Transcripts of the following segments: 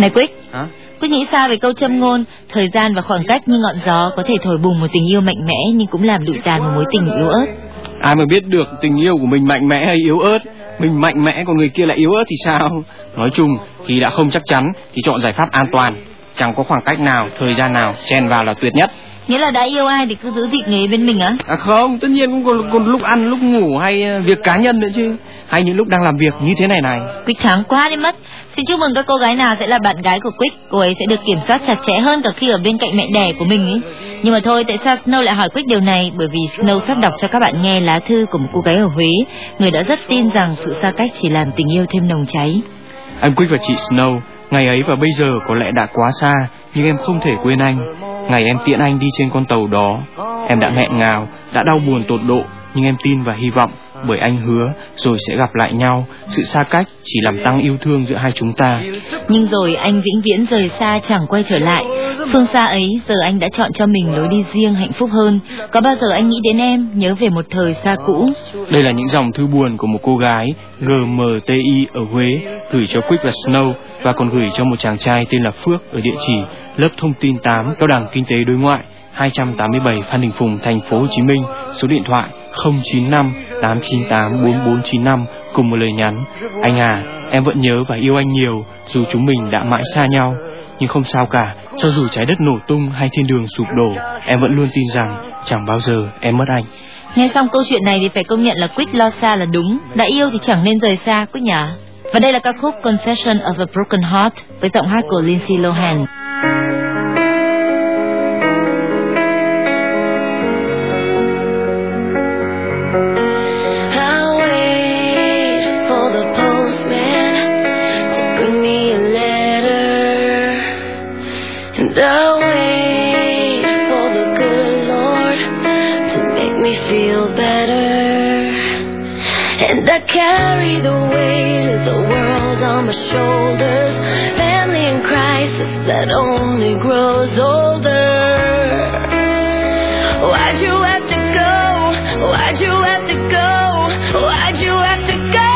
Này Quyết, Hả? Quyết nghĩ sao về câu châm ngôn thời gian và khoảng cách như ngọn gió có thể thổi bùng một tình yêu mạnh mẽ nhưng cũng làm lụi tàn một mối tình yếu ớt? Ai mà biết được tình yêu của mình mạnh mẽ hay yếu ớt. Mình mạnh mẽ còn người kia lại yếu ớt thì sao? Nói chung thì đã không chắc chắn thì chọn giải pháp an toàn. Chẳng có khoảng cách nào, thời gian nào chen vào là tuyệt nhất. Nghĩa là đã yêu ai thì cứ giữ vị nghề bên mình á? À không, tất nhiên cũng còn lúc ăn, lúc ngủ hay việc cá nhân nữa chứ. Hay những lúc đang làm việc như thế này này. Quyết thoáng quá đi mất. Xin chúc mừng các cô gái nào sẽ là bạn gái của Quyết. Cô ấy sẽ được kiểm soát chặt chẽ hơn cả khi ở bên cạnh mẹ đẻ của mình ấy. Nhưng mà thôi, tại sao Snow lại hỏi Quyết điều này? Bởi vì Snow sắp đọc cho các bạn nghe lá thư của một cô gái ở Huế, người đã rất tin rằng sự xa cách chỉ làm tình yêu thêm nồng cháy. Anh Quyết và chị Snow, ngày ấy và bây giờ có lẽ đã quá xa, nhưng em không thể quên anh. Ngày em tiễn anh đi trên con tàu đó, em đã nghẹn ngào, đã đau buồn tột độ, nhưng em tin và hy vọng, bởi anh hứa rồi sẽ gặp lại nhau. Sự xa cách chỉ làm tăng yêu thương giữa hai chúng ta. Nhưng rồi anh vĩnh viễn rời xa chẳng quay trở lại. Phương xa ấy giờ anh đã chọn cho mình lối đi riêng hạnh phúc hơn. Có bao giờ anh nghĩ đến em, nhớ về một thời xa cũ? Đây là những dòng thư buồn của một cô gái GMTI ở Huế gửi cho Quick và Snow, và còn gửi cho một chàng trai tên là Phước ở địa chỉ lớp thông tin 8 Cao đẳng Kinh tế Đối ngoại 287 Phan Đình Phùng, thành phố Hồ Chí Minh. Số điện thoại 095 898 4495 cùng một lời nhắn: anh à, em vẫn nhớ và yêu anh nhiều dù chúng mình đã mãi xa nhau. Nhưng không sao cả, cho dù trái đất nổ tung hay thiên đường sụp đổ, em vẫn luôn tin rằng chẳng bao giờ em mất anh. Nghe xong câu chuyện này thì phải công nhận là Quick lo xa là đúng. Đã yêu thì chẳng nên rời xa, Quick nhỉ? Và đây là ca khúc Confession of a Broken Heart với giọng hát của Lindsay Lohan. I'll wait for the good Lord to make me feel better. And I carry the weight of the world on my shoulders, family in crisis that only grows older. Why'd you have to go? Why'd you have to go? Why'd you have to go?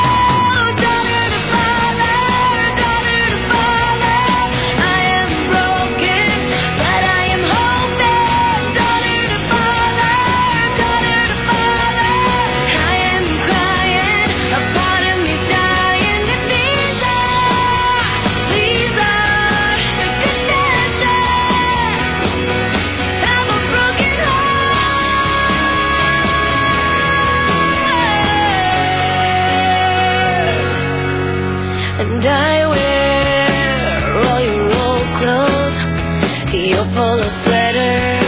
And I wear all your old clothes, your polo sweater.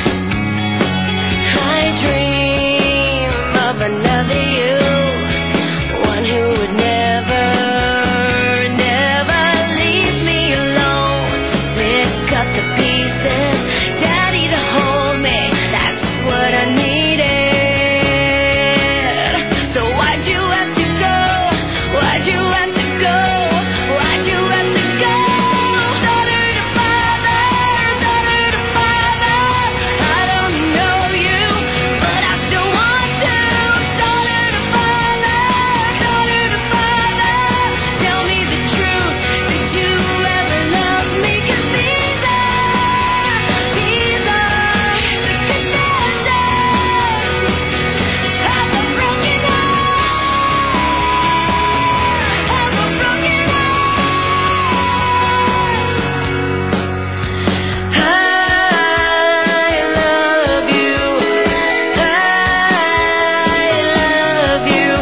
I dream of another you, one who would never, never leave me alone. To pick up the pieces, daddy to hold me, that's what I needed. So why'd you have to go? Why'd you have to go? Why'd you have to go? Daughter to father, daughter to father. I don't know you, but I still want to. Daughter to father, daughter to father. Tell me the truth, did you ever love me? 'Cause these are the conditions of a broken heart, of a broken heart. I love you, I love you,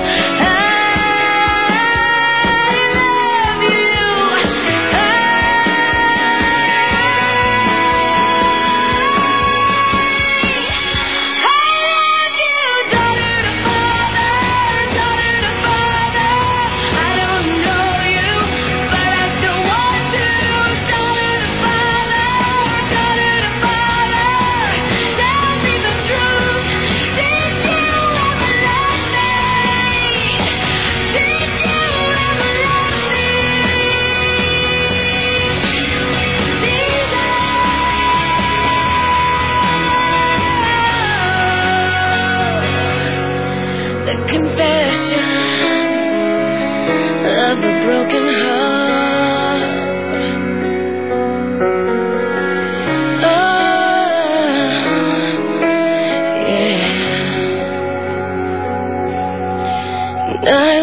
the confession of a broken heart. nơi